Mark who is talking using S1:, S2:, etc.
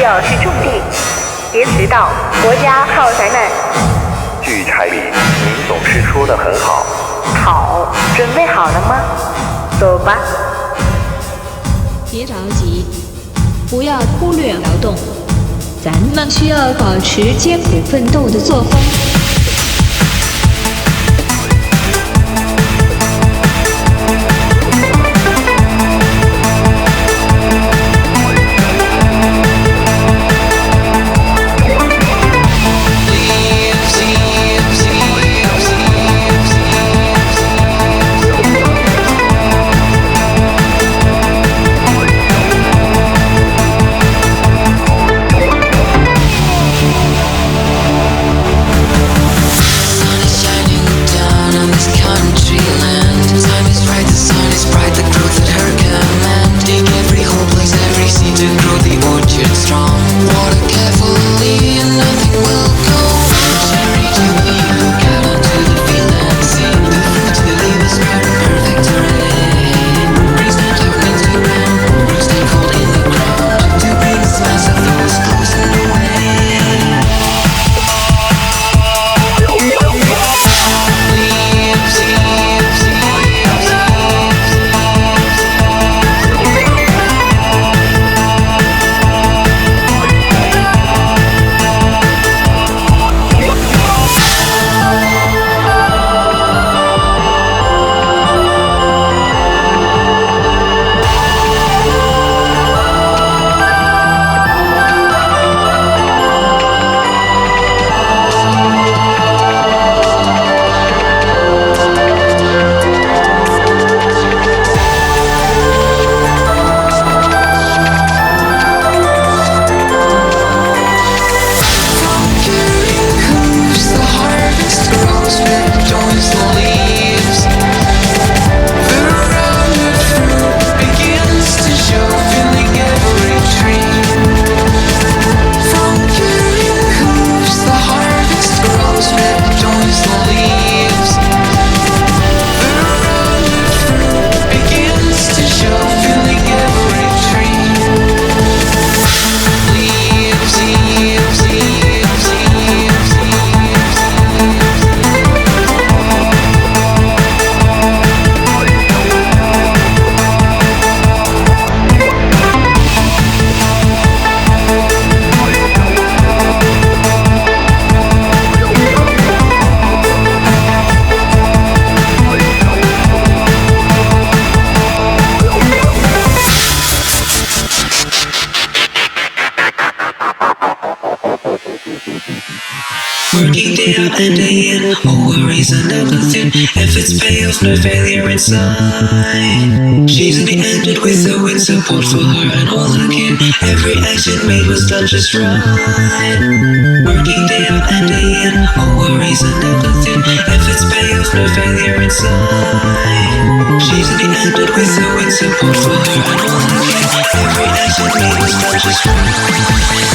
S1: 要去种地，别迟到，国家靠咱们。
S2: 据柴理，您总是说得很好。
S1: 好，准备好了吗？走吧。
S3: 别着急，不要忽略劳动，咱们需要保持艰苦奋斗的作风。
S4: Working day out and day in, all worries and nothing. Efforts pay off, no failure inside. She's in the ended with the wind support for her and all her kin. Every action made was done just right. Working day out and day in, all worries and nothing. Efforts pay off, no failure inside. She's in the ended with the wind support for her and all her kin. Every action made was done just right.